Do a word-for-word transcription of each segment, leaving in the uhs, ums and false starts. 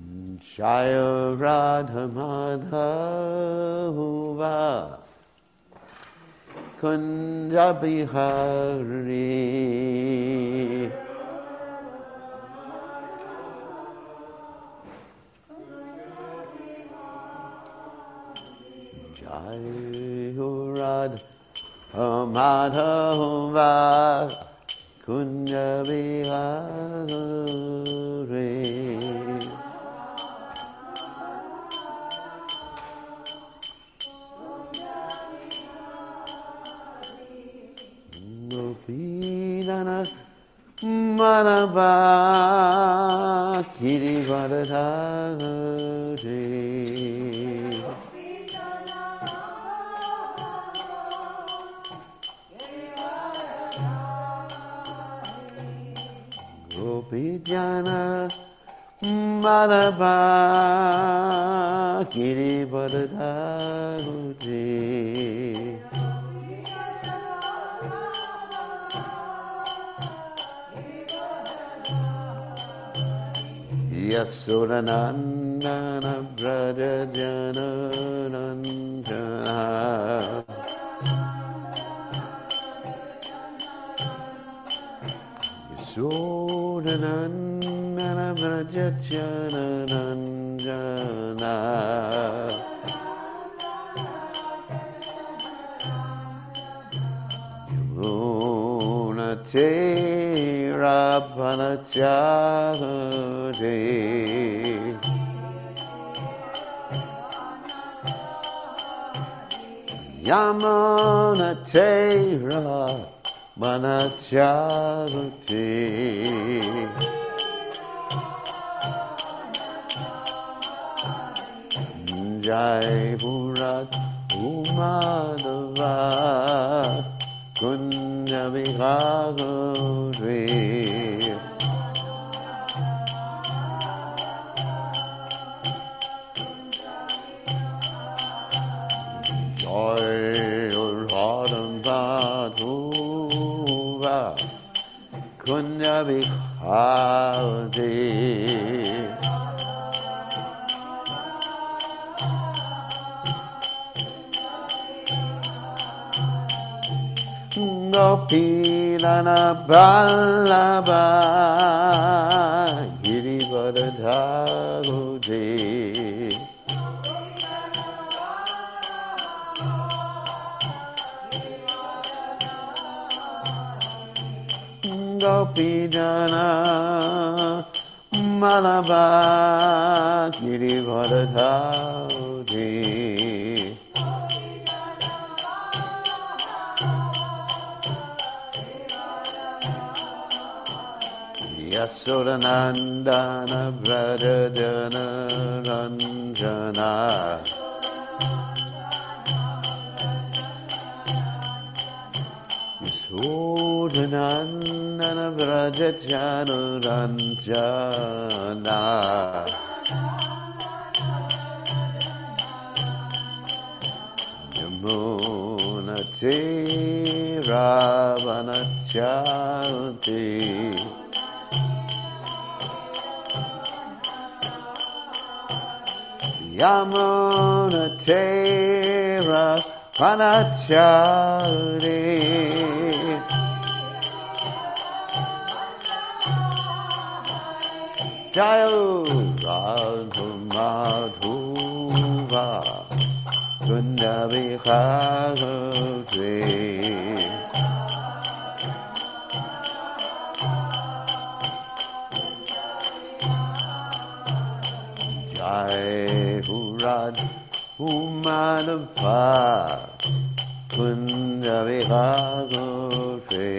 Jaya Radha Madhava Kunja Bihari Jaya Radha Madhava Kunja Bihari Gopinana Manava Girivardhari Gopijana Manava Girivardhari Yasodanandana Braja Jana Nandana Yasodanandana Braja Jana Nandana Yamuna Tera Panachari Yamuna Tera Manachari Jai Bhurat Umadava Kunja Vihagari Joy Radha Madhava Kunja Vihagari Gopilana Ballabha Girivardhari Gopijana Malabha Girivardhari Yasodanandana Braja Jana Ranjana Yasodanandana Braja Jana Ranjana Yamuna Tera Vanachati Yamuna Tera Panachari Jaya Radha Madhava Kunja Vihagari Jai Radha Madhava Kunja Vihagari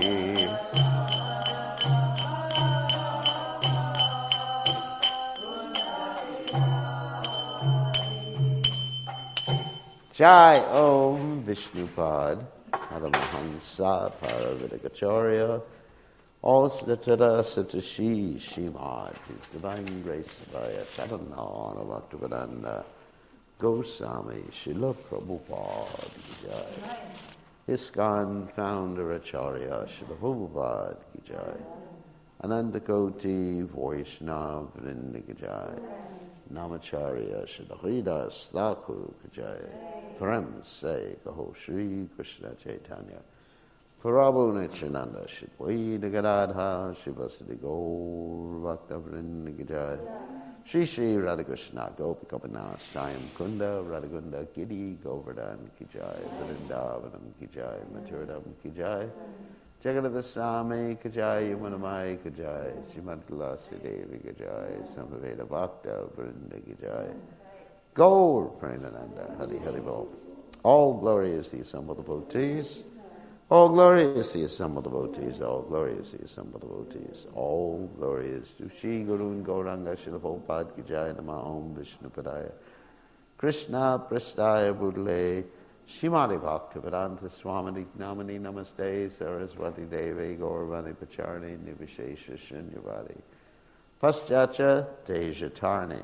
Jai Om Vishnupad Paramahansa Paravidagacharya all Slatara Satashi Shimad, His Divine Grace Vaya Chaitanya Bhaktivedanta Goswami Srila Prabhupada Ki Jai. ISKCON Founder Acharya Srila Prabhupada Ki Jai. Anantakoti Vaishnav Vrinda Ki Jai, Namacharya Shadahidas Thakur Ki Jai, Prem Se Kaho Shri Krishna Chaitanya, Prabhu Nityananda Shidwai Gadadha Shivasadi Gaur Bhakta Vrinda Ki Jai, Shri Shri Radhakrishna Gopikapanas Shyam Kunda Radhakunda Giri Govardhan Ki Jai, Vrindavanam Ki Jai, Maturadam Ki Jai, Jagadada Swami Ki Jai, Yamunamai Ki Jai, Srimad Tulasi Devi Ki Jai, Samaveda Bhakta Vrinda Ki Jai, Gaur Premananda Hari Hari Bol. All glory is the assembled devotees. All glory is the assembled devotees. All glory is the assembled devotees. All glory is to Shri Guru Gauranga Srila Prabhupada Ki Jai, Nama Om Vishnu Padaya Krishna Prastaya Budale Shrimati Bhaktivedanta Swamini Namani Namaste Saraswati Devi Gauravani Pacharni Nivishesha Shunyavadi Paschacha Tejatarni.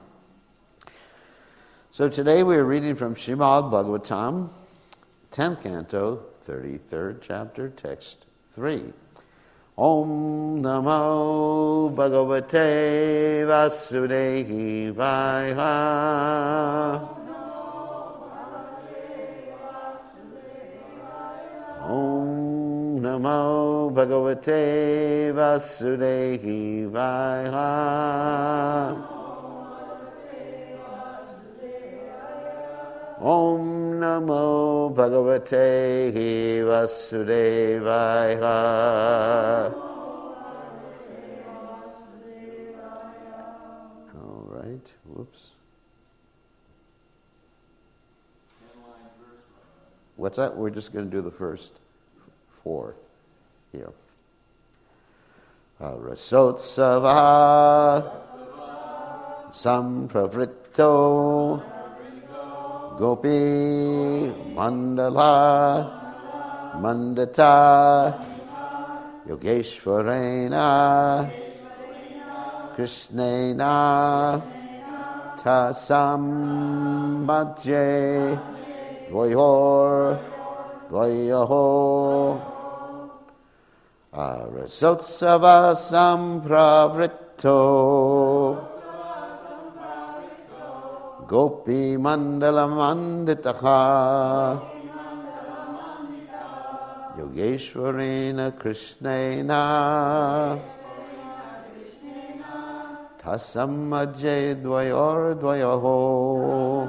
So today we are reading from Srimad Bhagavatam, tenth canto, thirty-third chapter, text three. Om Namo Bhagavate Vasudevaya. Om Namo Bhagavate Vasudevaya. Om Namo Bhagavate Vasudevaya. All right, whoops. What's that? We're just going to do the first four here. Rasotsava Sampravrito Gopi Mandala Mandata Yogeshwarena Krishnena Tasam Bhajye Dvayor Dvayaho Arasotsava Sampravrito Gopi Mandala Manditaha Yogeshwarena Krishnena Tasam Bhajye Dvayor Dvayaho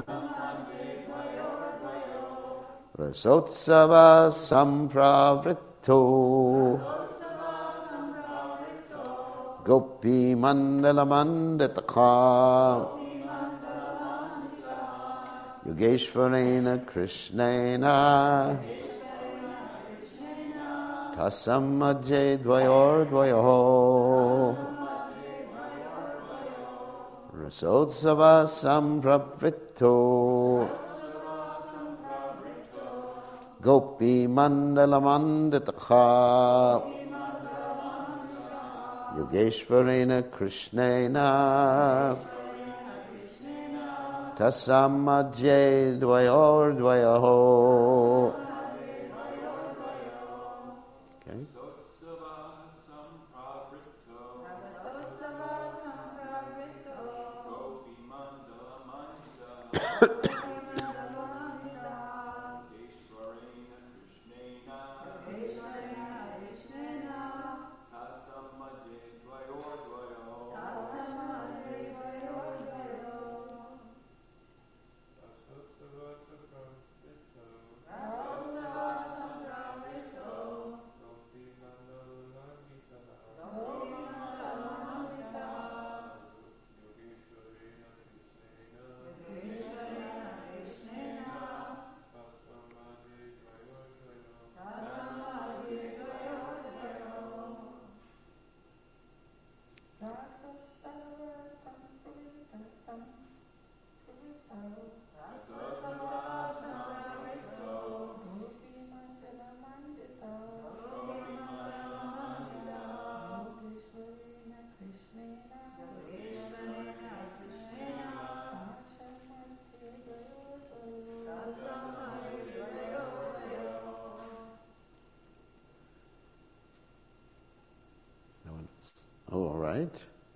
Rasotsava Sampravrito Gopi Mandala Manditaha Yogeshwarena Krishnena Tasam Bhajye Dvayor Dvayaho Rasotsava Sampravrito Gopi Mandala Manditaha Yogeshwarena Krishnena Tasam Bhajye Dvayor Dvayaho. Okay. right?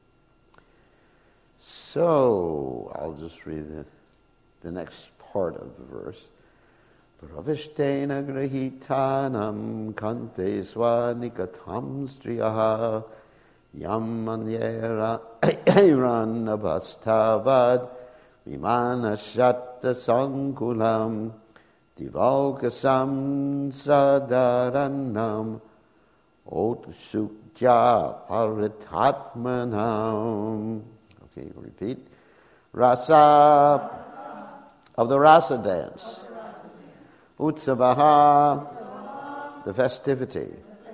So, I'll just read the, the next part of the verse. Pravishtena grahitanam kante swanikatam striyaha yam manyera airan abhastavad vimana shatta sankulam divalkasam sadaranam otsukya paritatmanam. Okay, repeat. Rasa of the rasa dance. Utsavaha, the festivity.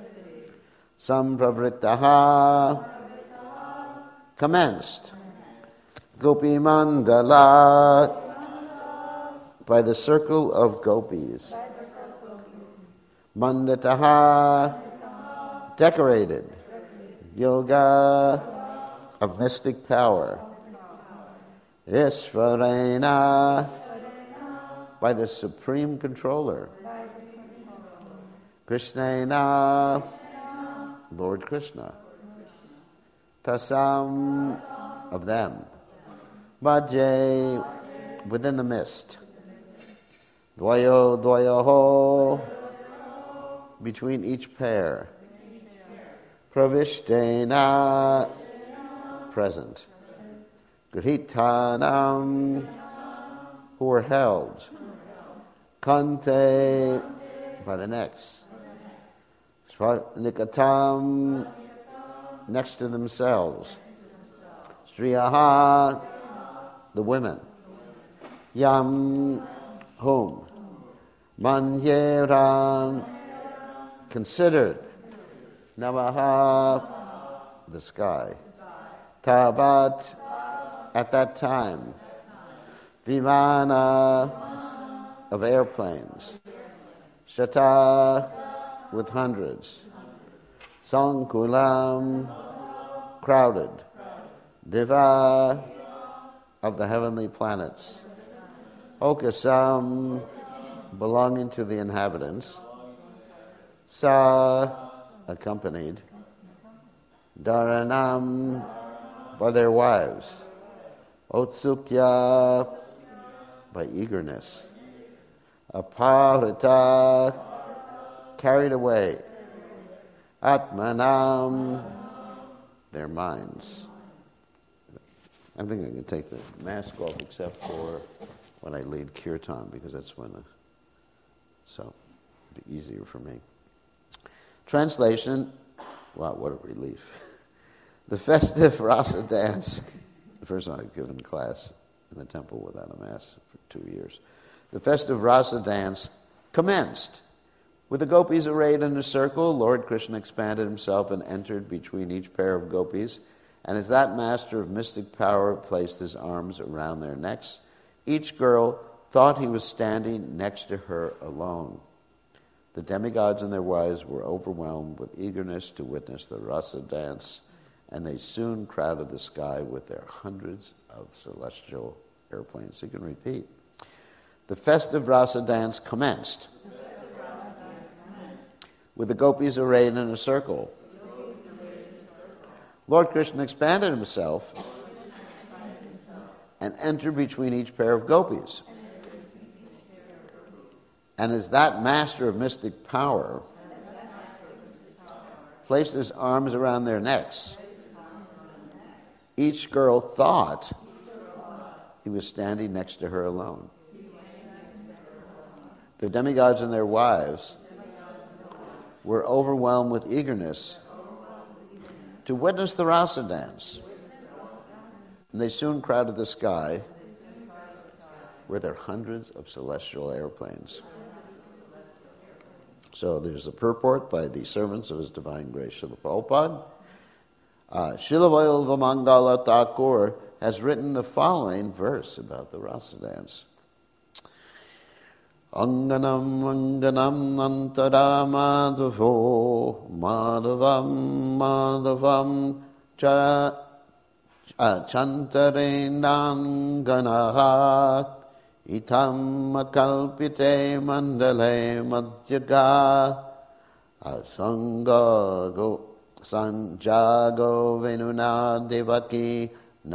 Sampravrittaha, commenced. Gopi Mandala, by the circle of gopis. Mandataha, decorated. Yoga, of mystic power. Isvarena, by the supreme controller. Krishnena, Lord Krishna. Tasam, of them. Bhaje, within the mist. Dvayo, dvayoho, between each pair. Pravishtena, present. Grihitanam, who were held. Kante, by the necks. Nikatam, next to themselves. Striyaha, the women. Yam, whom. Manyeran, considered. Namaha, the sky. Tabat, at that time. Vimana, of airplanes. Shata, with hundreds. Sankulam, crowded. Deva, of the heavenly planets. Okasam, belonging to the inhabitants. Sa, accompanied. Dharanam, by their wives. Otsukya, by eagerness. Aparita, carried away. Atmanam, their minds. I think I can take the mask off except for when I lead kirtan, because that's when, the, so it'll be easier for me. Translation, wow, what a relief. The festive rasa dance, the first time I've given class in the temple without a mask for two years. The festive rasa dance commenced. With the gopis arrayed in a circle, Lord Krishna expanded himself and entered between each pair of gopis, and as that master of mystic power placed his arms around their necks, each girl thought he was standing next to her alone. The demigods and their wives were overwhelmed with eagerness to witness the rasa dance, and they soon crowded the sky with their hundreds of celestial airplanes. So you can repeat. The festive rasa dance commenced. With the gopis arrayed in a circle. Lord Krishna expanded himself and entered between each pair of gopis. And as that master of mystic power placed his arms around their necks, each girl thought he was standing next to her alone. The demigods and their wives were overwhelmed with eagerness to witness the rasa dance. And they soon crowded the sky with their hundreds of celestial airplanes. So there's a purport by the servants of His Divine Grace, Srila Prabhupada. Uh, Srila Vailva Thakur has written the following verse about the rasa dance. Anganam anganam antara madhavo madhavam madhavam cha, uh, chantarenanganaha itam akalpite mandale madhyaga asanga go, Sanjago Venuna Devaki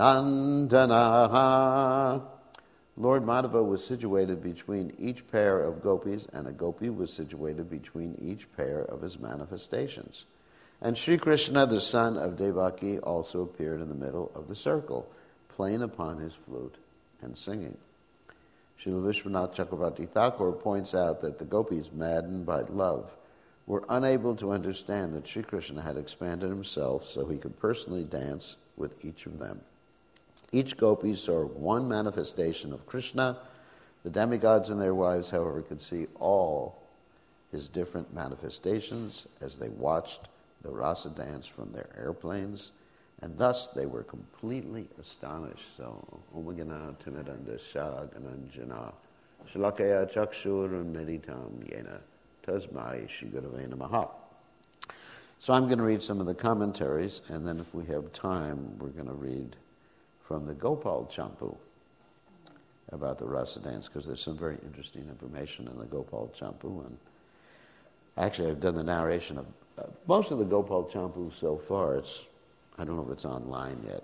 Nandanaha. Lord Madhava was situated between each pair of gopis, and a gopi was situated between each pair of his manifestations. And Sri Krishna, the son of Devaki, also appeared in the middle of the circle, playing upon his flute and singing. Srila Vishwanath Chakravarti Thakur points out that the gopis, maddened by love, were unable to understand that Sri Krishna had expanded himself so he could personally dance with each of them. Each gopi saw one manifestation of Krishna. The demigods and their wives, however, could see all his different manifestations as they watched the rasa dance from their airplanes, and thus they were completely astonished. So, Omagana Timidanda Shagananjana Shalakaya Chakshur Meditam Yena Tasmai Shigurave Namaha. So I'm going to read some of the commentaries, and then if we have time, we're going to read from the Gopal Champu about the rasa dance, because there's some very interesting information in the Gopal Champu. And actually, I've done the narration of uh, most of the Gopal Champu so far. It's I don't know if it's online yet.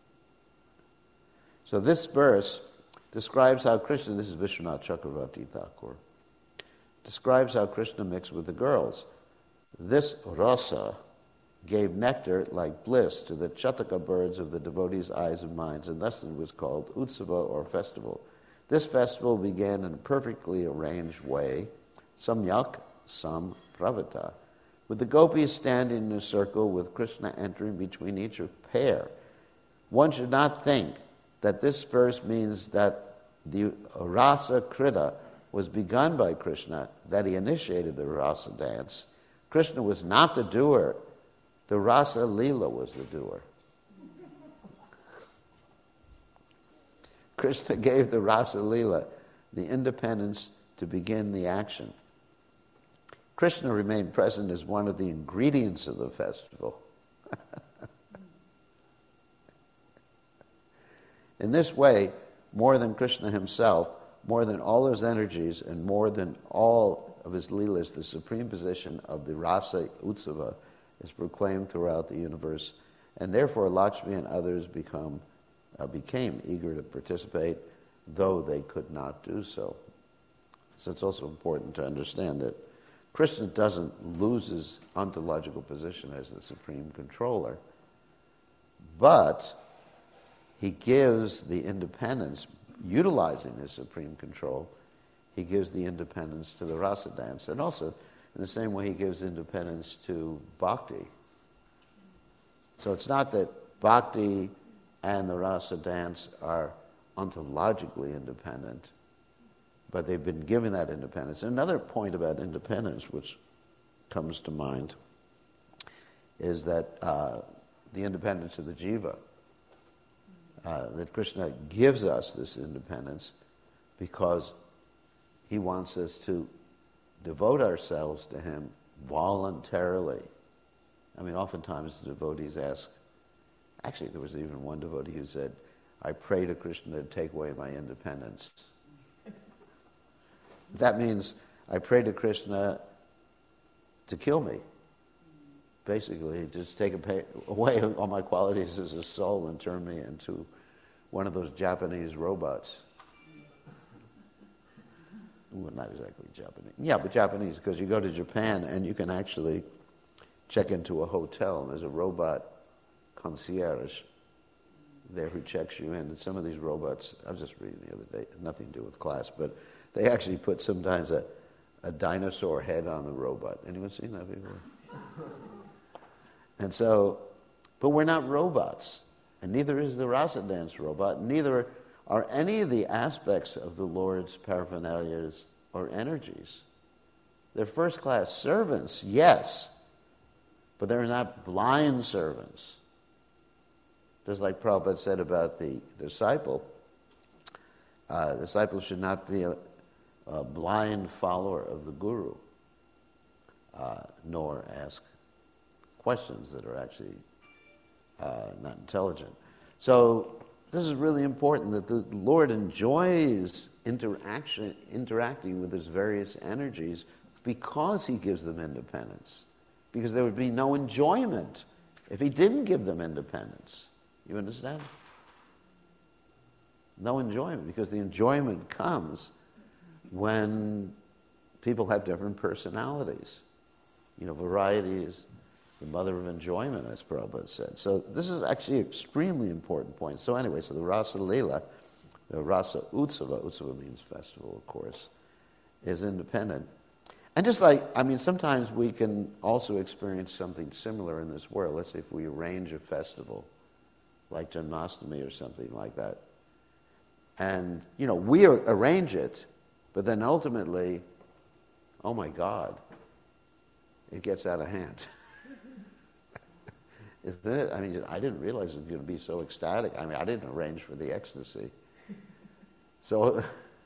So this verse describes how Krishna, this is Vishwanath Chakravarti Thakur, describes how Krishna mixed with the girls. This rasa gave nectar like bliss to the chataka birds of the devotees' eyes and minds, and thus it was called Utsava, or festival. This festival began in a perfectly arranged way, samyak, sam pravata, with the gopis standing in a circle with Krishna entering between each pair. One should not think that this verse means that the rasa krita was begun by Krishna, that he initiated the rasa dance. Krishna was not the doer. The rasa leela was the doer. Krishna gave the rasa leela the independence to begin the action. Krishna remained present as one of the ingredients of the festival. In this way, more than Krishna himself, more than all his energies, and more than all of his leelas, the supreme position of the rasa utsava is proclaimed throughout the universe, and therefore Lakshmi and others become uh, became eager to participate, though they could not do so. So it's also important to understand that Krishna doesn't lose his ontological position as the supreme controller, but he gives the independence, utilizing his supreme control, he gives the independence to the rasa dance, and also in the same way he gives independence to bhakti. So it's not that bhakti and the rasa dance are ontologically independent, but they've been given that independence. Another point about independence which comes to mind is that uh, the independence of the jiva, uh, that Krishna gives us this independence because he wants us to devote ourselves to him voluntarily. I mean, oftentimes the devotees ask, actually there was even one devotee who said, I pray to Krishna to take away my independence. That means I pray to Krishna to kill me. Basically, just take away all my qualities as a soul and turn me into one of those Japanese robots. Well, not exactly Japanese. Yeah, but Japanese, because you go to Japan and you can actually check into a hotel and there's a robot concierge there who checks you in. And some of these robots, I was just reading the other day, nothing to do with class, but they actually put sometimes a, a dinosaur head on the robot. Anyone seen that before? And so, but we're not robots. And neither is the rasa dance robot. Neither are any of the aspects of the Lord's paraphernalias or energies. They're first-class servants, yes, but they're not blind servants. Just like Prabhupada said about the disciple, uh, the disciple should not be a, a blind follower of the guru, uh, nor ask questions that are actually uh, not intelligent. So this is really important, that the Lord enjoys interaction, interacting with his various energies because he gives them independence. Because there would be no enjoyment if he didn't give them independence, you understand? No enjoyment, because the enjoyment comes when people have different personalities. You know, variety is the mother of enjoyment, as Prabhupada said. So this is actually an extremely important point. So anyway, so the Rasa Leela, the Rasa Utsava, Utsava means festival, of course, is independent. And just like, I mean, sometimes we can also experience something similar in this world. Let's say if we arrange a festival, like Janmashtami or something like that. And, you know, we arrange it, but then ultimately, oh my God, it gets out of hand. Isn't it? I mean, I didn't realize it was going to be so ecstatic. I mean, I didn't arrange for the ecstasy. So,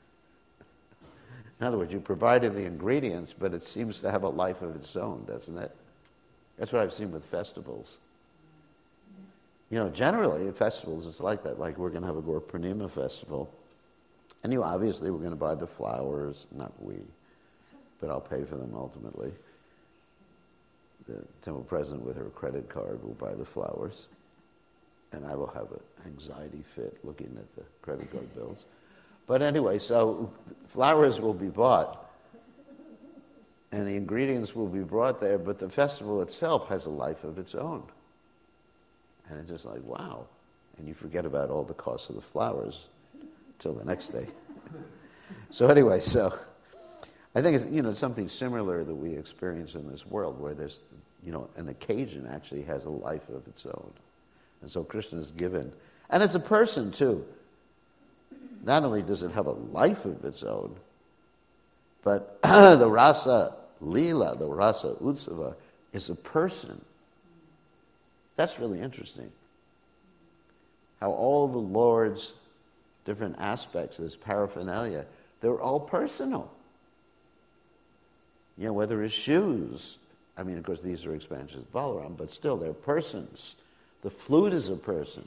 in other words, you provided the ingredients, but it seems to have a life of its own, doesn't it? That's what I've seen with festivals. You know, generally, at festivals, it's like that. Like, we're going to have a Gaur Purnima festival. And you obviously, we're going to buy the flowers. Not we, but I'll pay for them ultimately. The temple president with her credit card will buy the flowers. And I will have an anxiety fit looking at the credit card bills. But anyway, so flowers will be bought. And the ingredients will be brought there, but the festival itself has a life of its own. And it's just like, wow. And you forget about all the costs of the flowers till the next day. So anyway, so I think it's, you know, something similar that we experience in this world where there's, you know, an occasion actually has a life of its own. And so Krishna is given. And as a person, too. Not only does it have a life of its own, but the Rasa Leela, the Rasa Utsava, is a person. That's really interesting. How all the Lord's different aspects of this paraphernalia, they're all personal. You know, whether it's shoes, I mean, of course, these are expansions of Balaram, but still, they're persons. The flute is a person.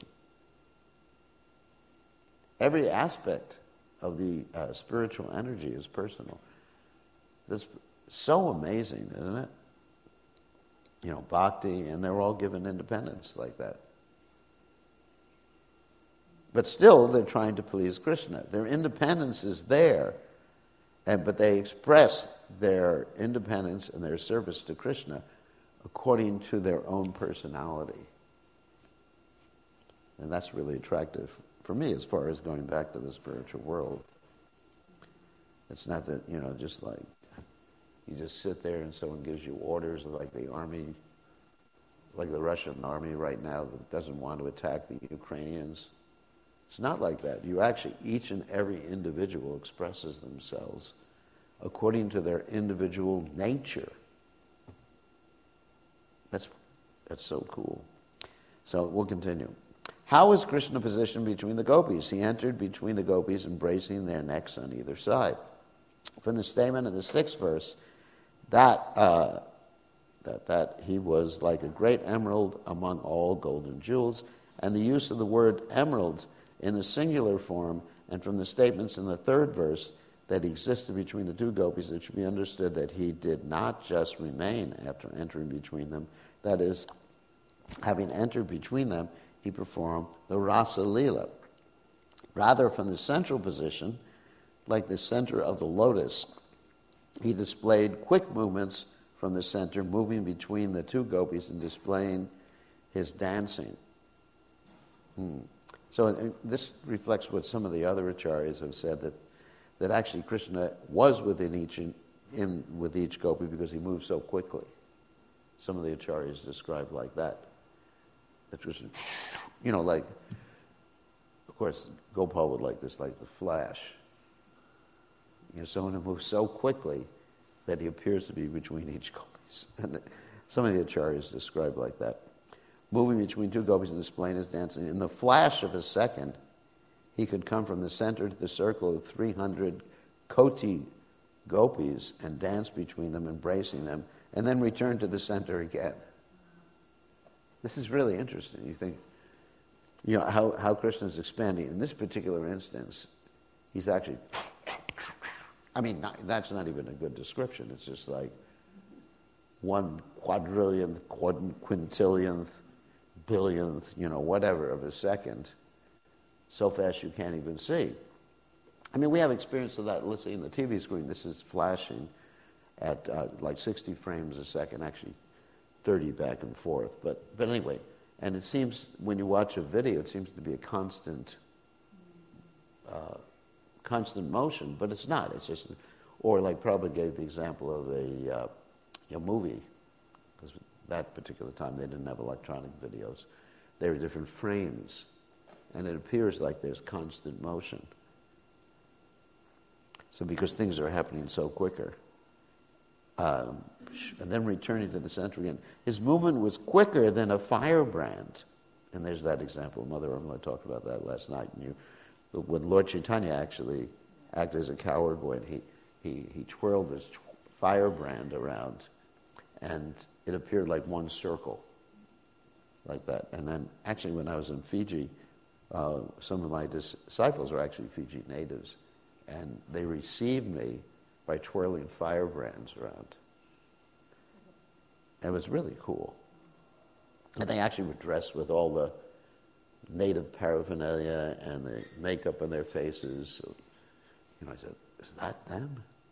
Every aspect of the uh, spiritual energy is personal. That's so amazing, isn't it? You know, bhakti, and they're all given independence like that. But still, they're trying to please Krishna. Their independence is there, and but they express their independence and their service to Krishna according to their own personality. And that's really attractive for me as far as going back to the spiritual world. It's not that, you know, just like you just sit there and someone gives you orders like the army, like the Russian army right now that doesn't want to attack the Ukrainians. It's not like that. You actually, each and every individual expresses themselves according to their individual nature. That's, that's so cool. So we'll continue. How is Krishna positioned between the gopis? He entered between the gopis, embracing their necks on either side. From the statement in the sixth verse, that, uh, that, that he was like a great emerald among all golden jewels, and the use of the word emerald in the singular form, and from the statements in the third verse that existed between the two gopis, it should be understood that he did not just remain after entering between them. That is, having entered between them, he performed the Rasa Leela. Rather, from the central position, like the center of the lotus, he displayed quick movements from the center, moving between the two gopis and displaying his dancing. Hmm. So uh, this reflects what some of the other acharyas have said, that that actually Krishna was within each in, in with each gopi because he moved so quickly. Some of the acharyas describe like that. That Krishna, you know, like, of course, Gopal would like this, like the flash. You know, someone who moves so quickly that he appears to be between each gopis. And some of the acharyas describe like that. Moving between two gopis and displaying his dancing. In the flash of a second, he could come from the center to the circle of three hundred koti gopis and dance between them, embracing them, and then return to the center again. This is really interesting. You think, you know, how, how Krishna is expanding. In this particular instance, he's actually, I mean, not, that's not even a good description. It's just like one quadrillionth, quad, quintillionth, billionth, you know, whatever of a second, so fast you can't even see. I mean, we have experience of that. Let's see, in the T V screen, this is flashing at uh, like sixty frames a second, actually thirty back and forth. But, but anyway, and it seems, when you watch a video, it seems to be a constant, uh, constant motion, but it's not. It's just, or like Prabhupada gave the example of a, uh, a movie, because that particular time they didn't have electronic videos. They were different frames, and it appears like there's constant motion. So because things are happening so quicker. Um, and then returning to the center again. His movement was quicker than a firebrand. And there's that example. Mother Urmila talked about that last night. And you, when Lord Chaitanya actually acted as a coward boy, and he, he, he twirled this firebrand around, and it appeared like one circle, like that. And then actually when I was in Fiji, uh, some of my disciples are actually Fiji natives, and they received me by twirling firebrands around. It was really cool. And they actually were dressed with all the native paraphernalia and the makeup on their faces. So, you know, I said, is that them?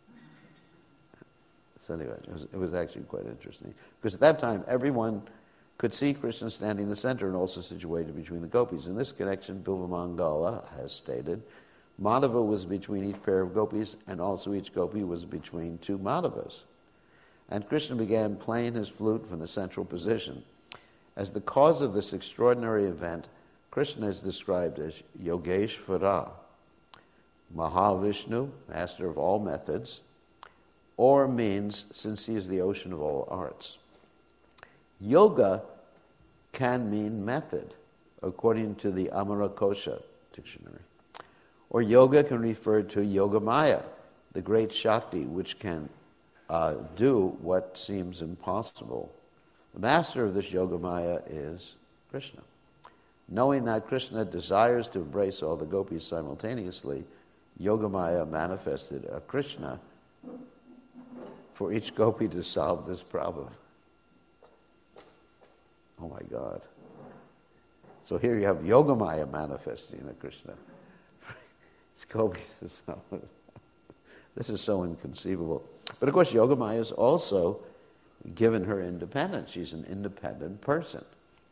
So anyway, it was, it was actually quite interesting. Because at that time, everyone could see Krishna standing in the center and also situated between the gopis. In this connection, Bilva Mangala has stated, Madhava was between each pair of gopis, and also each gopi was between two Madhavas. And Krishna began playing his flute from the central position. As the cause of this extraordinary event, Krishna is described as Yogeshvara, Mahavishnu, master of all methods, or means, since he is the ocean of all arts. Yoga can mean method, according to the Amarakosha dictionary. Or yoga can refer to Yogamaya, the great Shakti, which can uh, do what seems impossible. The master of this Yogamaya is Krishna. Knowing that Krishna desires to embrace all the gopis simultaneously, Yogamaya manifested a Krishna for each gopi to solve this problem. Oh my God. So here you have Yogamaya manifesting a Krishna. This is so inconceivable. But of course, Yogamaya is also given her independence. She's an independent person.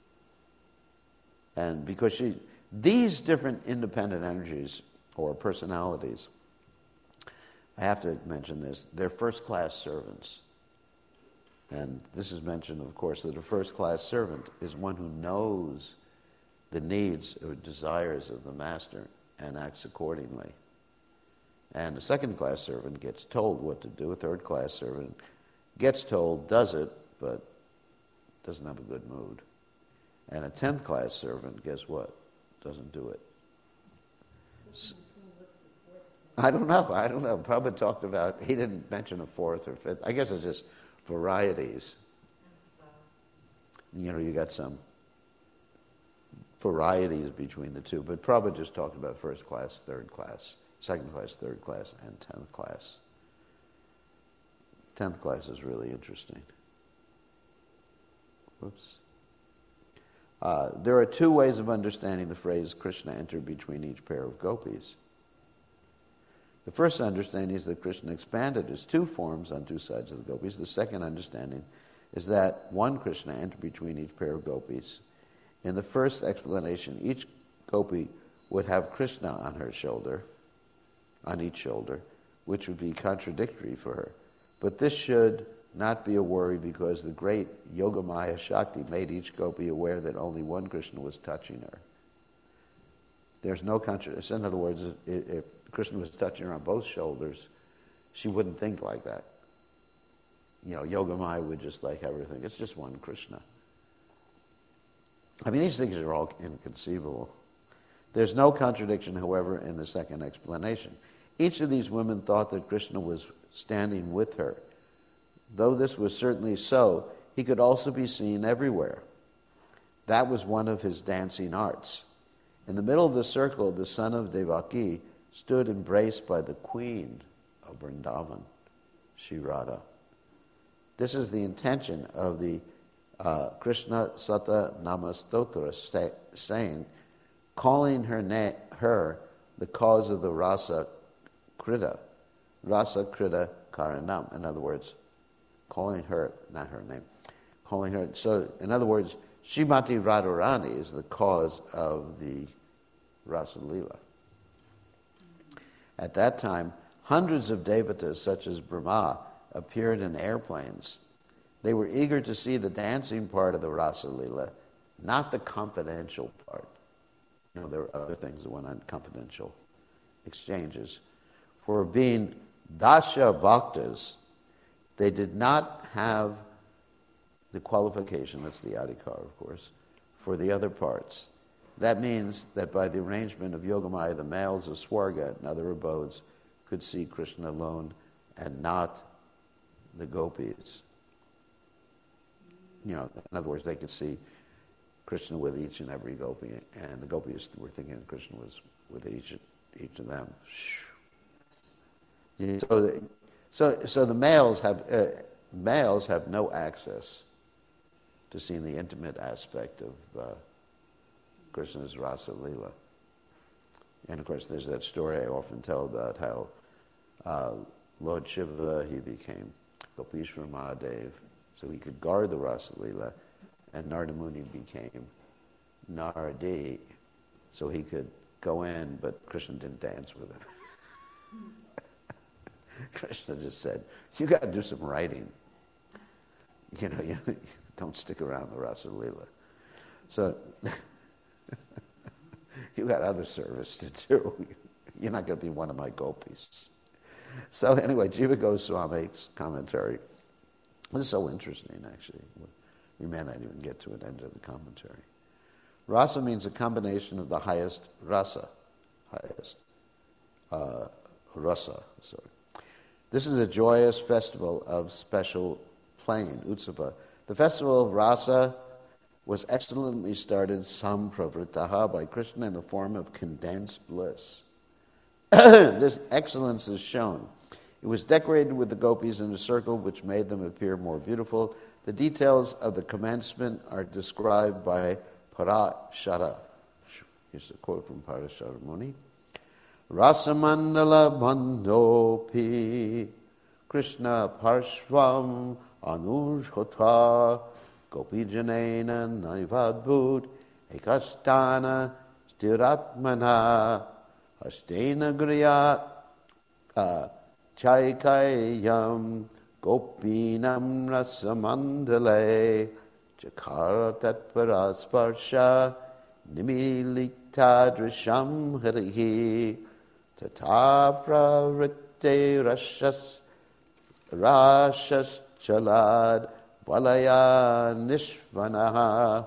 And because she, these different independent energies or personalities, I have to mention this, they're first-class servants. And this is mentioned, of course, that a first-class servant is one who knows the needs or desires of the master and acts accordingly. And a second-class servant gets told what to do. A third-class servant gets told, does it, but doesn't have a good mood. And a tenth-class servant, guess what? Doesn't do it. So, I don't know. I don't know. Prabhupada talked about, he didn't mention a fourth or fifth. I guess it's just varieties. You know, you got some varieties between the two. But Prabhupada just talked about first class, third class, second class, third class, and tenth class. Tenth class is really interesting. Whoops. Uh, there are two ways of understanding the phrase Krishna entered between each pair of gopis. The first understanding is that Krishna expanded his two forms on two sides of the gopis. The second understanding is that one Krishna entered between each pair of gopis. In the first explanation, each gopi would have Krishna on her shoulder, on each shoulder, which would be contradictory for her. But this should not be a worry because the great Yogamaya Shakti made each gopi aware that only one Krishna was touching her. There's no contradiction. In other words, if, if Krishna was touching her on both shoulders, she wouldn't think like that. You know, Yogamaya would just like everything. It's just one Krishna. I mean, these things are all inconceivable. There's no contradiction, however, in the second explanation. Each of these women thought that Krishna was standing with her. Though this was certainly so, he could also be seen everywhere. That was one of his dancing arts. In the middle of the circle, the son of Devaki stood embraced by the queen of Vrindavan, Shri Radha. This is the intention of the uh, Krishna Sata Namastotra, say, saying, calling her, na- her the cause of the rasa krita, rasa krita karanam. In other words, calling her, not her name, calling her. So, in other words, Srimati Radharani is the cause of the Rasa Leela. At that time, hundreds of devatas, such as Brahma, appeared in airplanes. They were eager to see the dancing part of the Rasa Leela, not the confidential part. You know, there were other things that went on, confidential exchanges. For being Dasha Bhaktas, they did not have the qualification, that's the adhikar, of course, for the other parts. That means that by the arrangement of Yogamaya, the males of Swarga and other abodes could see Krishna alone and not the gopis. You know, in other words, they could see Krishna with each and every gopi, and the gopis were thinking Krishna was with each each of them. So, the, so, so the males have uh, males have no access to seeing the intimate aspect of uh, Krishna's Rasa Leela. And of course, there's that story I often tell about how uh, Lord Shiva, he became Gopishwar Mahadev, so he could guard the Rasa Leela, and Narada Muni became Naradi, so he could go in, but Krishna didn't dance with him. Krishna just said, you got to do some writing. You know, you don't stick around the Rasa Leela. So you got other service to do. You're not going to be one of my gopis. So anyway, Jiva Goswami's commentary. This is so interesting, actually. We may not even get to an end of the commentary. Rasa means a combination of the highest rasa, highest uh, rasa, sorry. This is a joyous festival of special playing, utsava. The festival of rasa was excellently started, sampravritaha, by Krishna in the form of condensed bliss. This excellence is shown. It was decorated with the gopis in a circle which made them appear more beautiful. The details of the commencement are described by Parashara. Here's a quote from Parashara Muni. Rasamandala bandhopi Krishna parshvam anurhota gopijanena naivadbhut ekastana stiratmana astena griya uh, chaikayam gopinam rasamandale chakara tatpara sparsha nimilitadrisham harihi tata pravritte rashas rashas chalad valaya nishvanaha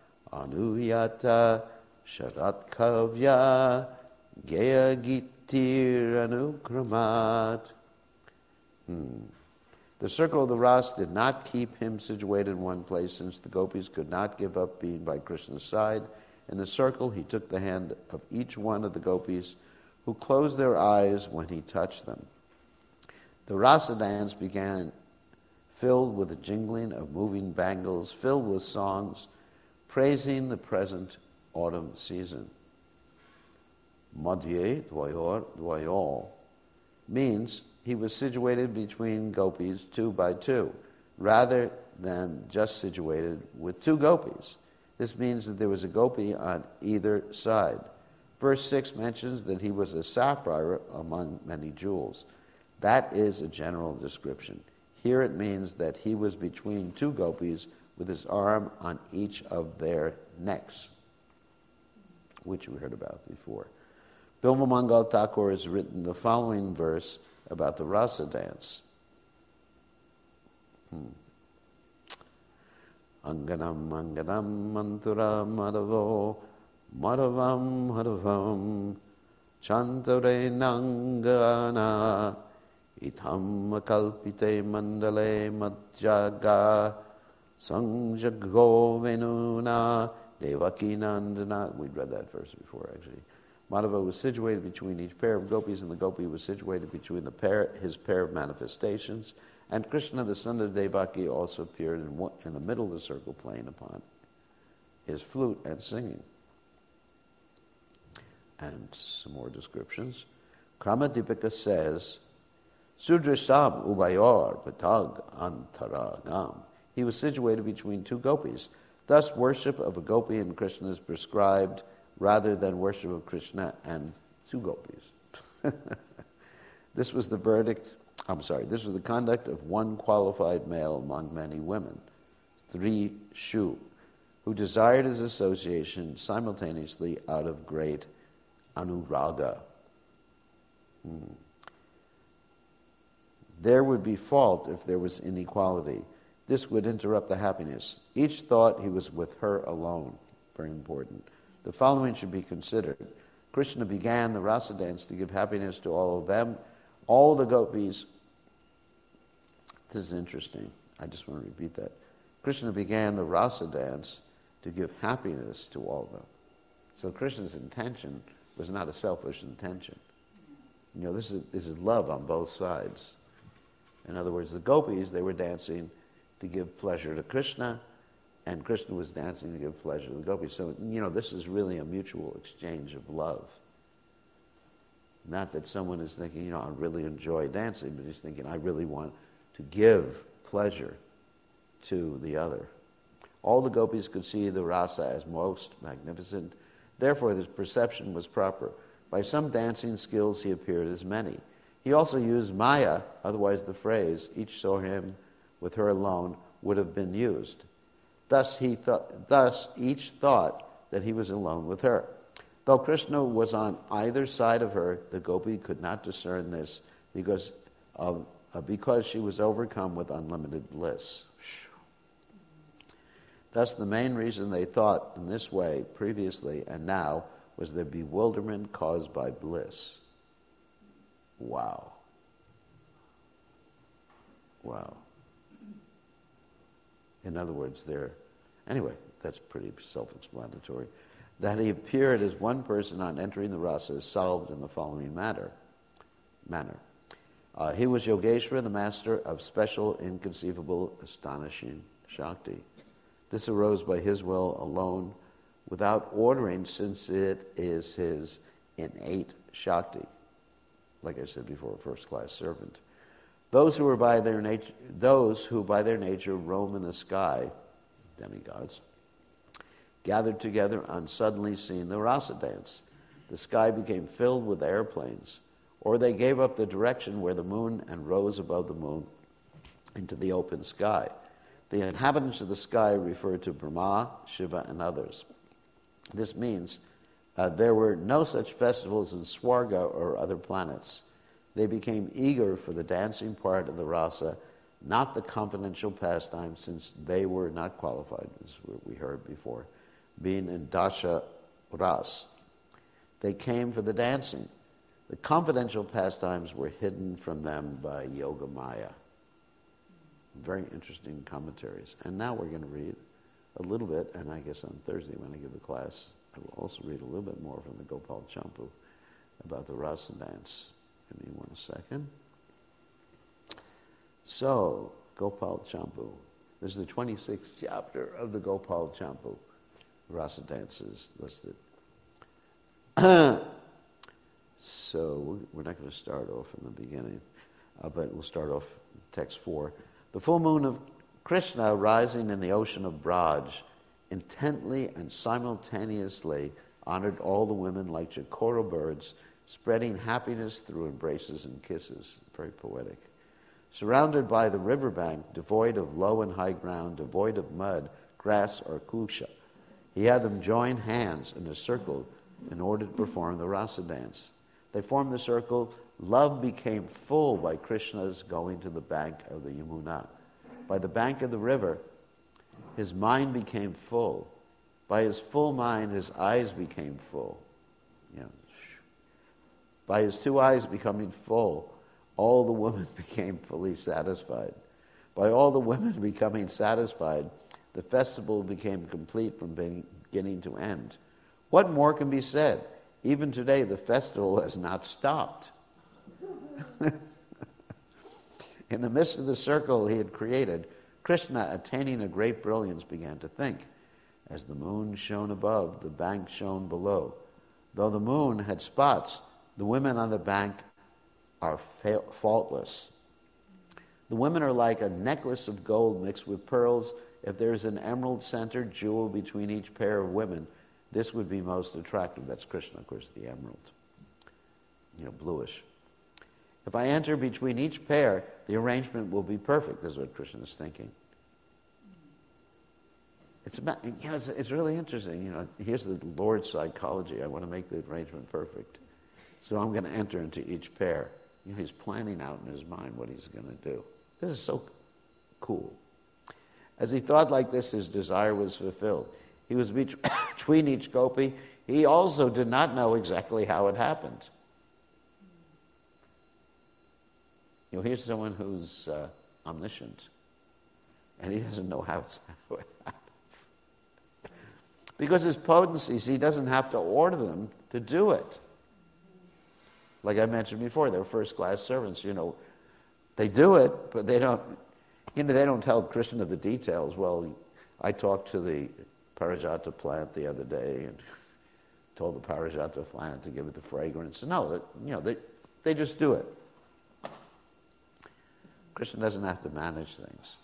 anuyata shadatkavya gaya gitir anukramat. Hmm. The circle of the Ras did not keep him situated in one place, since the gopis could not give up being by Krishna's side. In the circle, he took the hand of each one of the gopis, who closed their eyes when he touched them. The rasa dance began, filled with the jingling of moving bangles, filled with songs, praising the present autumn season. Madhye dvayor dvayor means he was situated between gopis two by two, rather than just situated with two gopis. This means that there was a gopi on either side. Verse six mentions that he was a sapphire among many jewels. That is a general description. Here it means that he was between two gopis with his arm on each of their necks, which we heard about before. Bilva Mangal Thakur has written the following verse about the rasa dance. Hmm. Anganam anganam mantura madhavo madhavam madhavam chantare nangana itham kalpite mandale madjaga sangjagho venuna devaki nandana. We'd read that verse before, actually. Madhava was situated between each pair of gopis, and the gopi was situated between the pair, his pair of manifestations. And Krishna, the son of Devaki, also appeared in, one, in the middle of the circle, playing upon his flute and singing. And some more descriptions. Kramadipika says, Sudrasham ubayor patag antaragam. He was situated between two gopis. Thus, worship of a gopi and Krishna is prescribed rather than worship of Krishna and two gopis. This was the verdict, I'm sorry, this was the conduct of one qualified male among many women, three Shu, who desired his association simultaneously out of great anuraga. Hmm. There would be fault if there was inequality. This would interrupt the happiness. Each thought he was with her alone. Very important. The following should be considered. Krishna began the rasa dance to give happiness to all of them. All the gopis, this is interesting. I just want to repeat that. Krishna began the rasa dance to give happiness to all of them. So Krishna's intention was not a selfish intention. You know, this is, this is love on both sides. In other words, the gopis, they were dancing to give pleasure to Krishna, and Krishna was dancing to give pleasure to the gopis. So, you know, this is really a mutual exchange of love. Not that someone is thinking, you know, I really enjoy dancing, but he's thinking, I really want to give pleasure to the other. All the gopis could see the rasa as most magnificent. Therefore, his perception was proper. By some dancing skills, he appeared as many. He also used Maya, otherwise the phrase, each saw him with her alone, would have been used. Thus, he thought, thus each thought that he was alone with her. Though Krishna was on either side of her, the gopi could not discern this because, of, uh, because she was overcome with unlimited bliss. Thus, the main reason they thought in this way previously and now was their bewilderment caused by bliss. Wow. Wow. In other words, they're... Anyway, that's pretty self-explanatory. That he appeared as one person on entering the rasa is solved in the following matter, manner. Uh, he was Yogeshwara, the master of special, inconceivable, astonishing Shakti. This arose by his will alone, without ordering, since it is his innate Shakti. Like I said before, a first-class servant. Those who are by their nature, those who by their nature roam in the sky, demigods, gathered together on suddenly seeing the rasa dance. The sky became filled with airplanes, or they gave up the direction where the moon and rose above the moon into the open sky. The inhabitants of the sky refer to Brahma, Shiva, and others. This means uh, there were no such festivals in Swarga or other planets. They became eager for the dancing part of the rasa, not the confidential pastime, since they were not qualified, as we heard before, being in dasha ras. They came for the dancing. The confidential pastimes were hidden from them by Yoga Maya. Very interesting commentaries. And now we're going to read a little bit, and I guess on Thursday when I give a class, I will also read a little bit more from the Gopal Champu about the rasa dance. Give me one second. So, Gopal Champu. This is the twenty-sixth chapter of the Gopal Champu. Rasa dances listed. So, we're not going to start off in the beginning, uh, but we'll start off text four. The full moon of Krishna rising in the ocean of Braj intently and simultaneously honored all the women like chakora birds, spreading happiness through embraces and kisses. Very poetic. Surrounded by the riverbank, devoid of low and high ground, devoid of mud, grass, or kusha, he had them join hands in a circle in order to perform the rasa dance. They formed the circle. Love became full by Krishna's going to the bank of the Yamuna. By the bank of the river, his mind became full. By his full mind, his eyes became full. You know, by his two eyes becoming full, all the women became fully satisfied. By all the women becoming satisfied, the festival became complete from beginning to end. What more can be said? Even today, the festival has not stopped. In the midst of the circle he had created, Krishna, attaining a great brilliance, began to think. As the moon shone above, the bank shone below. Though the moon had spots, the women on the bank are fa- faultless. The women are like a necklace of gold mixed with pearls. If there's an emerald-centered jewel between each pair of women, this would be most attractive. That's Krishna, of course, the emerald. You know, bluish. If I enter between each pair, the arrangement will be perfect. This is what Krishna is thinking. It's about, you know, it's, it's really interesting. You know, here's the Lord's psychology. I want to make the arrangement perfect. So I'm going to enter into each pair. You know, he's planning out in his mind what he's going to do. This is so cool. As he thought like this, his desire was fulfilled. He was between each gopi. He also did not know exactly how it happened. You know, here's someone who's uh, omniscient, and he doesn't know how it happens. Because his potencies, he doesn't have to order them to do it. Like I mentioned before, they're first-class servants. You know, they do it, but they don't. You know, they don't tell Krishna the details. Well, I talked to the Parijata plant the other day and told the Parijata plant to give it the fragrance. No, that, you know, they they just do it. Krishna doesn't have to manage things.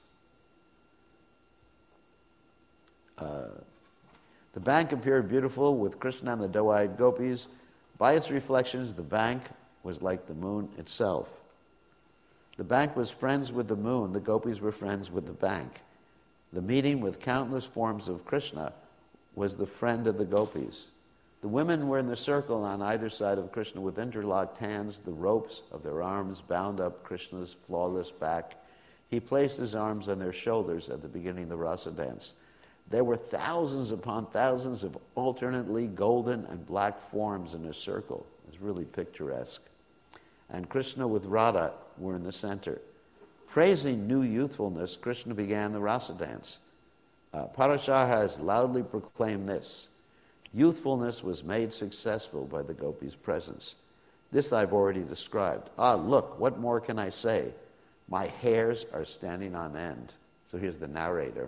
Uh, the bank appeared beautiful with Krishna and the doe-eyed gopis. By its reflections, the bank was like the moon itself. The bank was friends with the moon. The gopis were friends with the bank. The meeting with countless forms of Krishna was the friend of the gopis. The women were in the circle on either side of Krishna with interlocked hands. The ropes of their arms bound up Krishna's flawless back. He placed his arms on their shoulders at the beginning of the rasa dance. There were thousands upon thousands of alternately golden and black forms in a circle. It was really picturesque. And Krishna with Radha were in the center. Praising new youthfulness, Krishna began the rasa dance. Uh, Parashar has loudly proclaimed this. Youthfulness was made successful by the gopis' presence. This I've already described. Ah, look, what more can I say? My hairs are standing on end. So here's the narrator,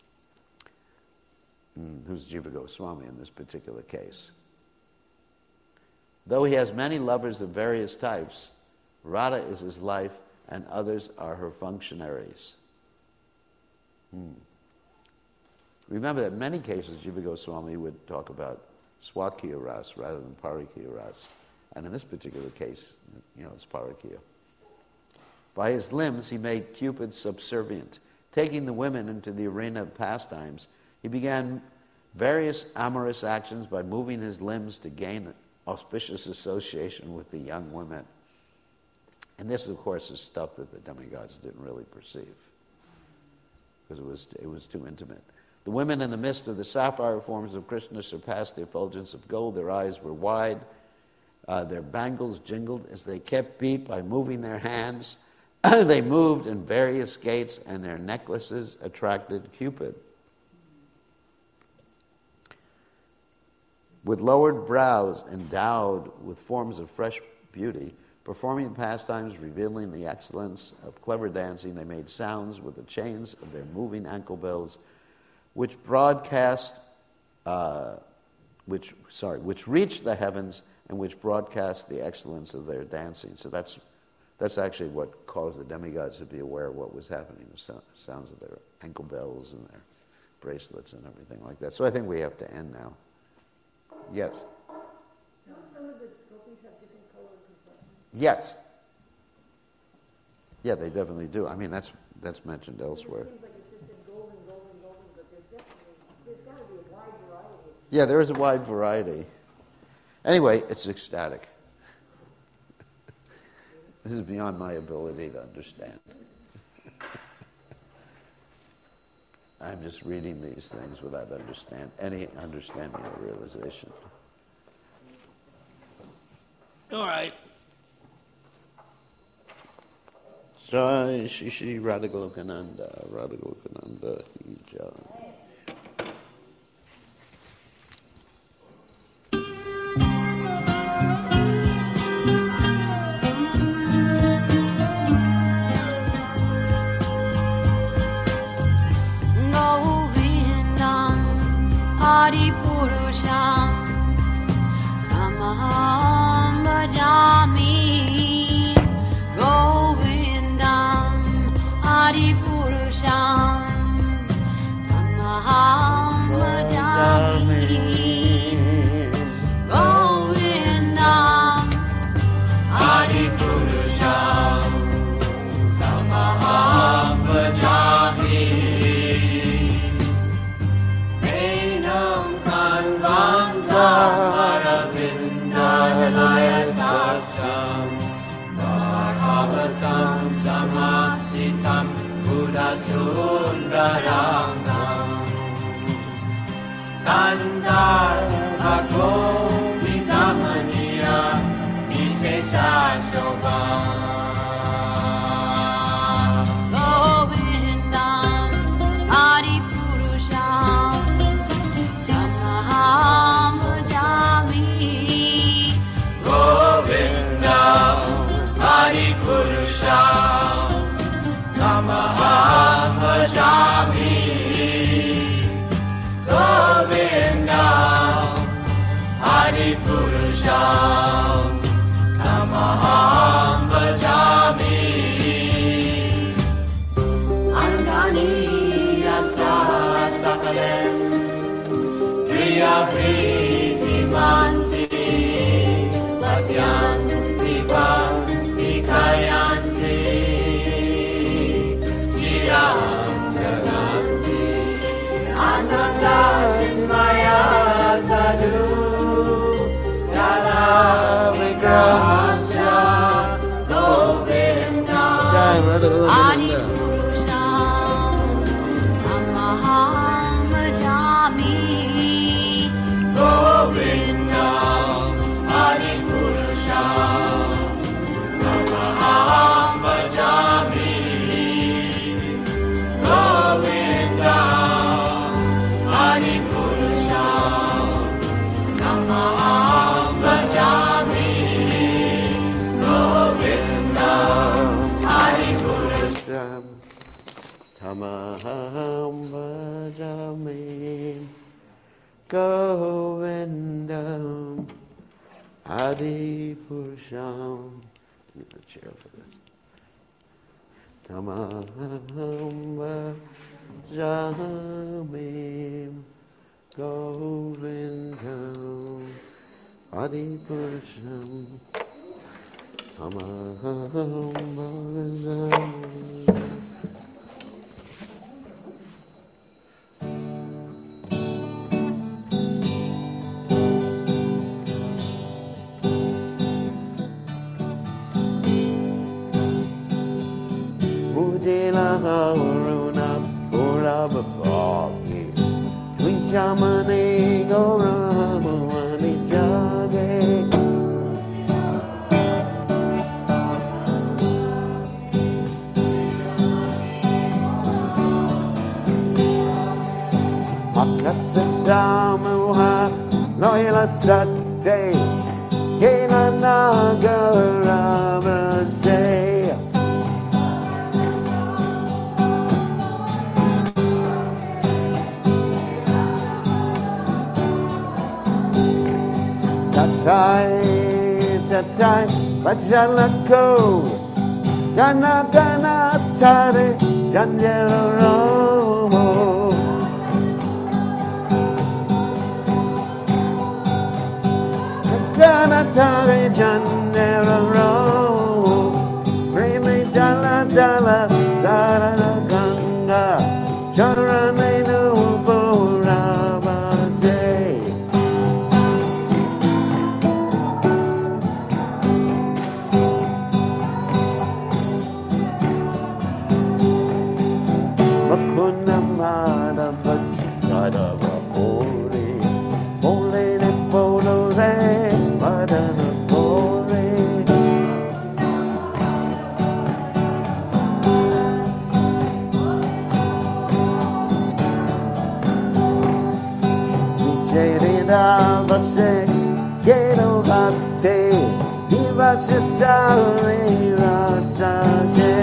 who's Jiva Goswami in this particular case. Though he has many lovers of various types, Radha is his life and others are her functionaries. Hmm. Remember that in many cases Jiva Goswami would talk about Swakya Ras rather than Parakya Ras. And in this particular case, you know, it's Parakya. By his limbs, he made Cupid subservient. Taking the women into the arena of pastimes, he began various amorous actions by moving his limbs to gain auspicious association with the young women. And this, of course, is stuff that the demigods didn't really perceive because it was, it was too intimate. The women in the midst of the sapphire forms of Krishna surpassed the effulgence of gold. Their eyes were wide. Uh, their bangles jingled as they kept beat by moving their hands. They moved in various gaits, and their necklaces attracted Cupid. With lowered brows, endowed with forms of fresh beauty, performing pastimes revealing the excellence of clever dancing, they made sounds with the chains of their moving ankle bells, which broadcast, uh, which sorry, which reached the heavens and which broadcast the excellence of their dancing. So that's that's actually what caused the demigods to be aware of what was happening. The so- sounds of their ankle bells and their bracelets and everything like that. So I think we have to end now. Yes. Don't some of the gopis have different color complexions? Yes. Yeah, they definitely do. I mean, that's that's mentioned elsewhere. It seems like it's just in golden, golden, golden, but there's definitely, there's got to be a wide variety. Yeah, there is a wide variety. Anyway, it's ecstatic. This is beyond my ability to understand. I'm just reading these things without understand any understanding or realization. All right. Jai Shri Shri Radhagolokananda, Radhagolokananda Jai. Sundaranam Kandar Bhaggo Vikamaniya Vishesha Shobha Govindam Adipurusham Tamaham Bhajami Govindam Adipurusham Tamaham Bhajami Govindam Adipurusham Tamaham Bhajami Angani Yasa Sakalem Priya Priti Manti Vasyanti Bhakti Kayanti Jaganti Ananda Maya Sadhu Jala Vikrahasya Govinda Adipurusham Tamaham Bhajami Govinda Adipurusham Tamaham Bhajami Govinda Adipurusham Tamaham Bhajami Govinda Adipurusham Tamaham Bhajami Govindam Adipurusham. I need a chair for this. Tamaham Bhajami Govindam Adipurusham. Tamaham Bhajami. Mudila Haruna Purabhagi Twijamani Gauramani Jage Makatsa Samuha Noila Sate Kela Nagarabase Tatai, tatai, bajalako, gana gana tare, janjero romo. Gana tare, janjero romo. Premi dala dala, sarana ganga, charane nubo rabase. Kunamada Bhaktada Vapore Pole ne polo re Padana pore Vicerida Vase Gero Bhakte Divacha Sari Rasaje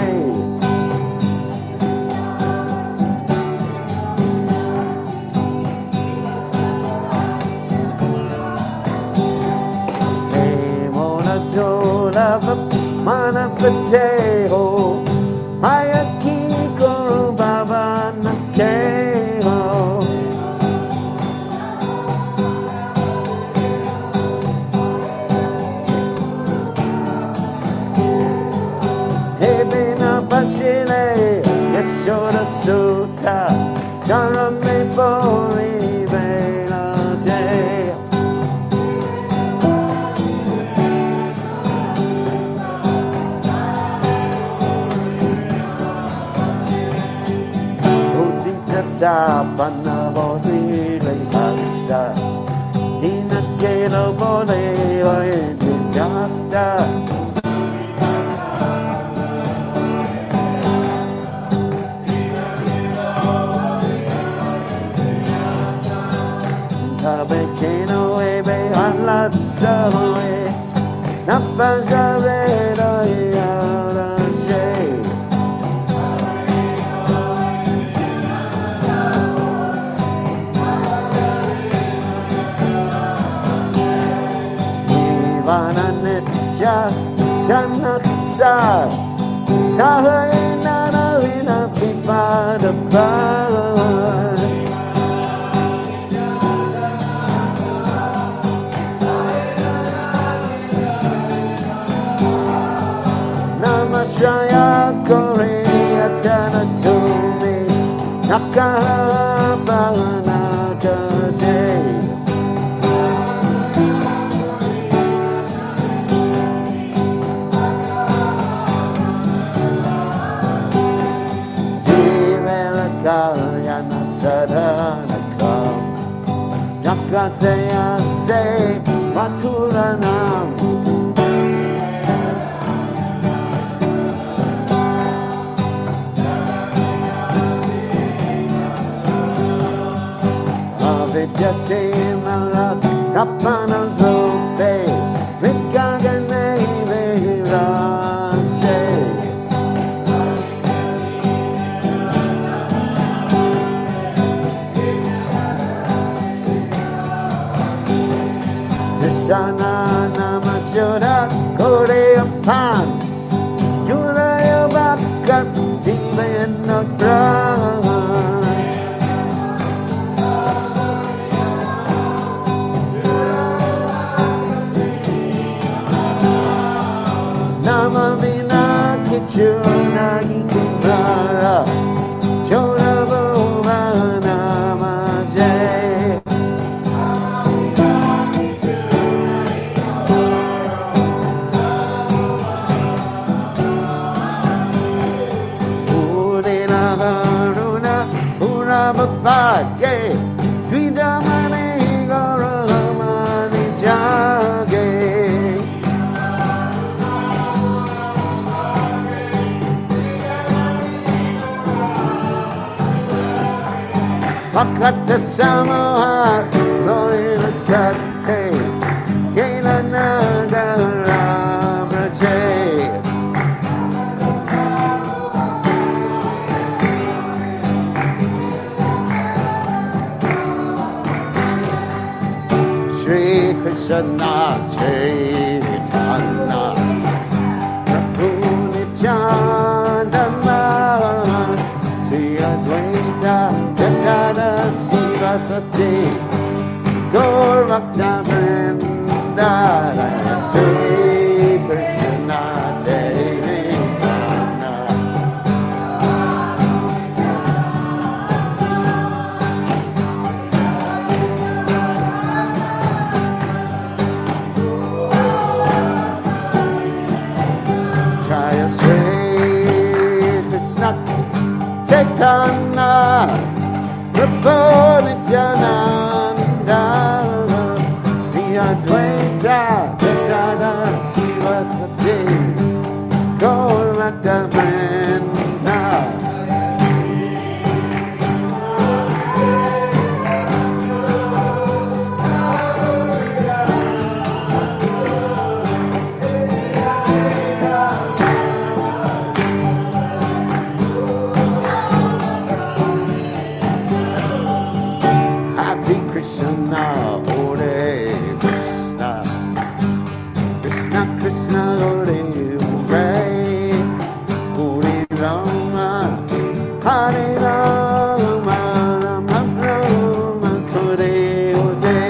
Manapateho Hayaki Guru Baba Nakeho Hebina Pachile Yashoda Sutta Jarame Bori Vela Jaya sa panabodhi hasta dinakelo bodhi oye jasta Tabekeno ebe alla soe napazavero yaranje Ivananetya janatsa tahena navina vipadapa Jaya Korea Tana Tumi Nakabana Kaze Jivelaka Yana Sadanakam Nakateya Se Maturanam Vidyate marat tapana rupe vikagane virase Dishana namasyoda koreapan Yuraya bakat jivenagran Namamina Kichuna Gikimara Chona Bhuma Namaje Udina Haruna Urabapage Dvidamani Garamani Jage Pakata Samoha Loyal Sakte Kela Nagara Braje Shri Krishna Chaitanya Prabhu Nityananda Sri Advaita Jadada Sivasati Gaur Bhakta Vrinda Sri Krishna Chaitanya Jaya Sri Krishna Chaitanya Prabhu Nityananda Sri Advaita Jadada Sivasati Gaur Bhakta Vrinda Krishna, Hare Krishna, Krishna Krishna, Hare Hare, Hare Rama, Hare Rama, Rama Rama, Hare Hare.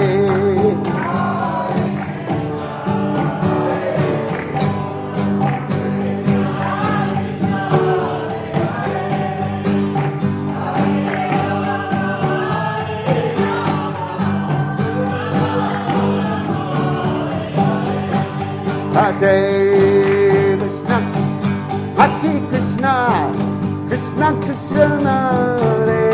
Hare Krishna, Hare Krishna, Krishna Krishna, Hare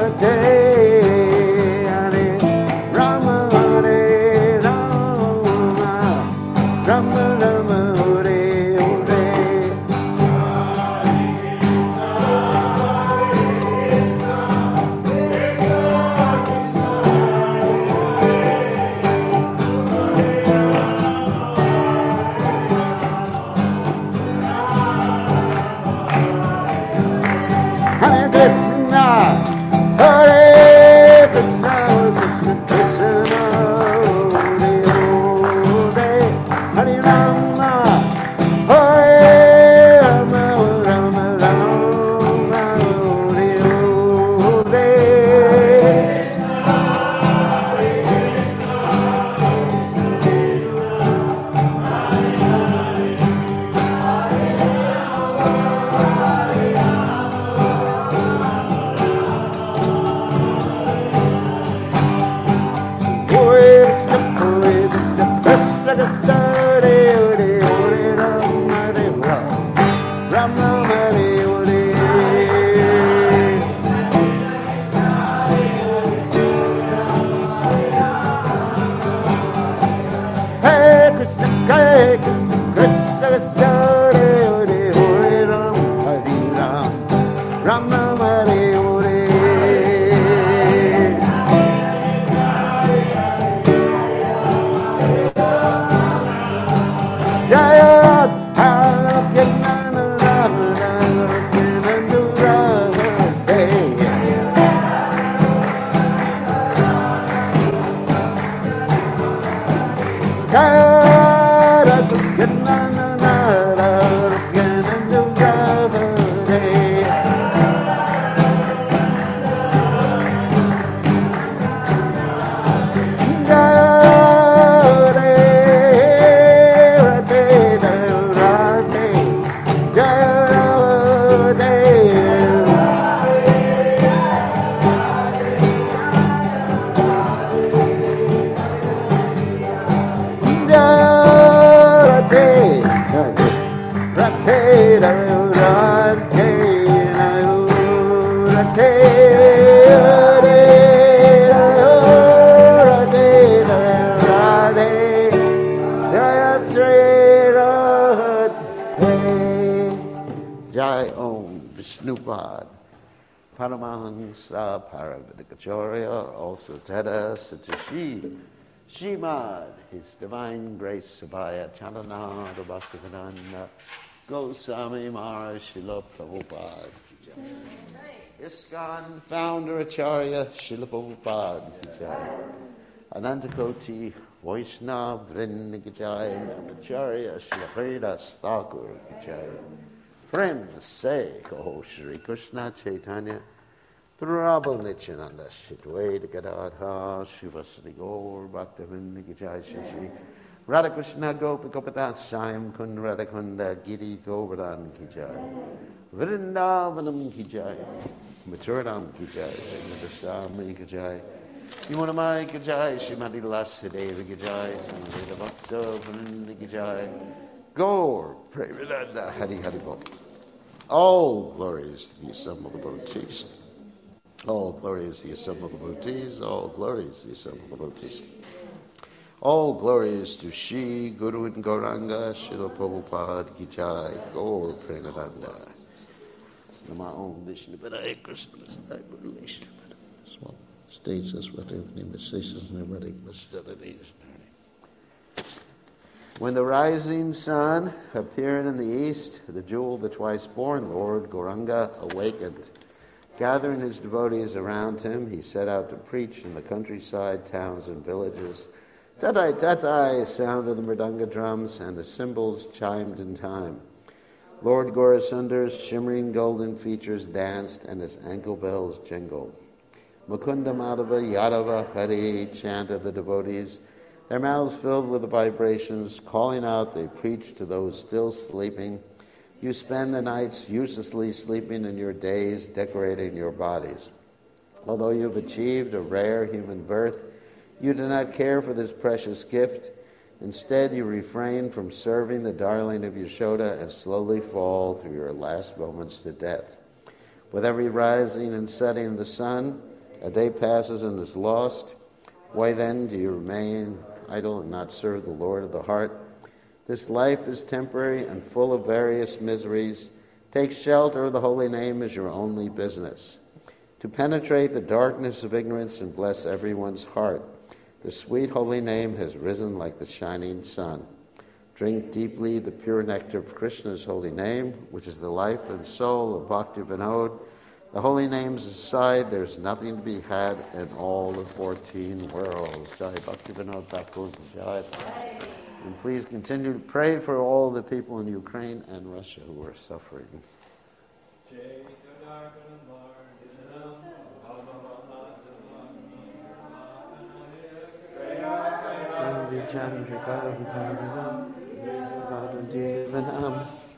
Paramahansa Paravidikacharya, also Tada Satashi, Shimad, His Divine Grace Sabaya Chalana, the Bhaktivedanta, Goswami Maharaj Srila Prabhupada. ISKCON founder Acharya Srila Prabhupada. Anantakoti Vaishnava Vrindikajaya, Acharya Srila Haridas Thakur. Friends say, Kaho Shri Krishna Chaitanya, Prabhu Nityananda, Shitweda Gadadha, Shivasri Gaur, Bhaktivinoda Gijai Shri Radha Krishna Gopi Gopinath Shyam Kund Radha Kunda Giri Govardhan Kijai, Vrindavanam Kijai, Maturanam Kijai, Jagannadasami Kijai, Yamunamai Kijai, Shrimati Lasadeva Kijai, Samveda Bhakta Vrinda Kijai, Gaur, Premananda, Hari Hari Bol. All glory is to the assembled devotees. All glory is the assembled devotees. All glory is the assembled devotees. All glory is to Shri Guru and Gauranga, Srila Prabhupada Ki Jai, Gaur Premananda. Nama Om Vishnu Padaya Krishna Stai Buddhalisha. Small states as whatever name is Sessions Nirvadic Mastadadis. When the rising sun appeared in the east, the jewel, the twice-born Lord Gauranga, awakened. Gathering his devotees around him, he set out to preach in the countryside, towns, and villages. Tatai, tatai, sounded the mridanga drums, and the cymbals chimed in time. Lord Gaurasundar's shimmering golden features danced, and his ankle bells jingled. Mukunda Madhava Yadava Hari chanted the devotees, their mouths filled with the vibrations. Calling out, they preach to those still sleeping. You spend the nights uselessly sleeping and your days decorating your bodies. Although you've achieved a rare human birth, you do not care for this precious gift. Instead, you refrain from serving the darling of Yashoda and slowly fall through your last moments to death. With every rising and setting of the sun, A day passes and is lost. Why then do you remain idle and not serve the Lord of the heart? This life is temporary and full of various miseries. Take shelter of the holy name as your only business. To penetrate the darkness of ignorance and bless everyone's heart, the sweet holy name has risen like the shining sun. Drink deeply the pure nectar of Krishna's holy name, which is the life and soul of Bhakti Vinod. The holy names aside, there's nothing to be had in all the fourteen worlds. Jai Bhakti Vinod Thakur Jai. And please continue to pray for all the people in Ukraine and Russia who are suffering. Chandra